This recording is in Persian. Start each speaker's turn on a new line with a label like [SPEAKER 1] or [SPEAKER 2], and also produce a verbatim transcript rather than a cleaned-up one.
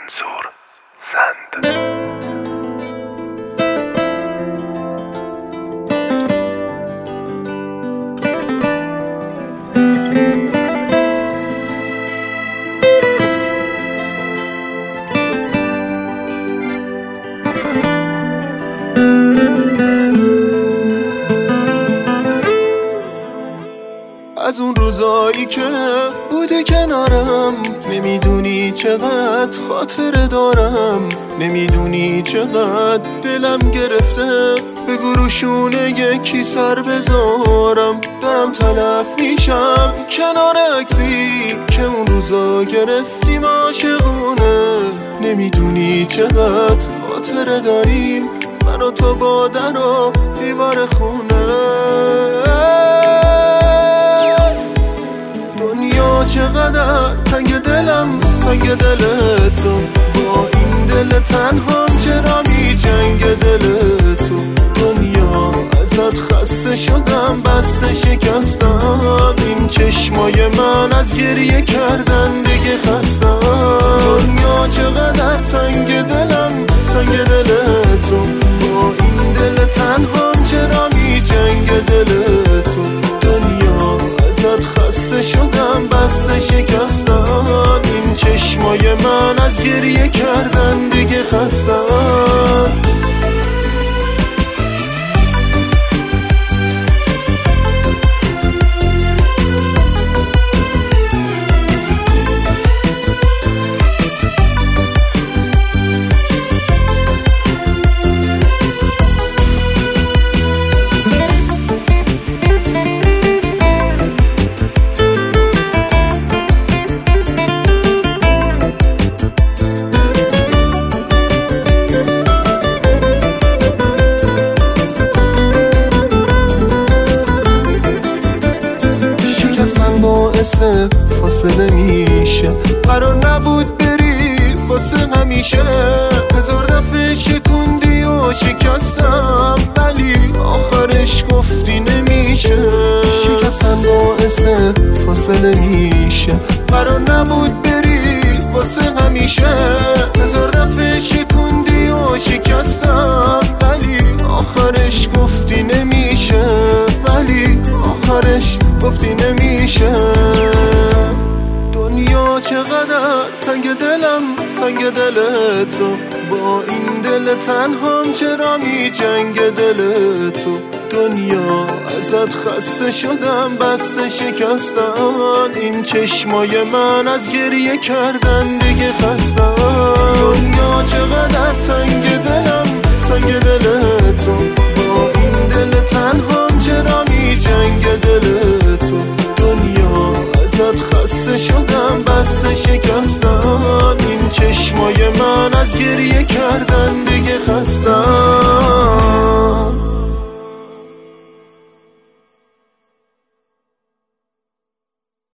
[SPEAKER 1] منصور زند.
[SPEAKER 2] از اون روزایی که بودی کنارم، نمیدونی چقدر خاطره دارم، نمیدونی چقدر دلم گرفته به گروشونه یکی سر بذارم. دارم تلف میشم کنار عکسی که اون روزا گرفتیم عاشقونه. نمیدونی چقدر خاطره داریم من و تو با در و دیوار خونه. دنیا چقدر تنگ دلم، سنگ دل تو، با این دل تنهام چرا می جنگ دل تو. دنیا ازت خسته شدم، بسته شکستم، این چشمای من از گریه کردن دیگه خستم. دنیا چقدر تنگ دلم، سنگ دل تو، با این دل تنهام چرا می جنگ دل تو. دنیا ازت خسته شدم، بسته شکستم، این چشمای من از گریه کردن دیگه خستم. باعث فاصله میشه، قرار نبود بری واسه همیشه. هزار دفعه شکوندی و شکستم، ولی آخرش گفتی نمیشه. شکستن باعث فاصله میشه، قرار نبود بری واسه همیشه. هزار دفعه شکوندی و شکستم، ولی آخرش گفتی نمیشه. ولی آخرش گفتی نمیشه. دنیا چقدر تنگ دلم، سنگ دل تو، با این دل تنهام چرا می جنگ دل تو. دنیا ازت خسته شدم، بسته شکستم، این چشمای من از گریه کردن دیگه خستم. دنیا چقدر تنگ دلم، سنگ دل تو، با این دل تنهام چرا می جنگ دل تو. دنیا ازت خسته شدم، بسته شکستم، این چشمای من از گریه کردن دیگه خستم.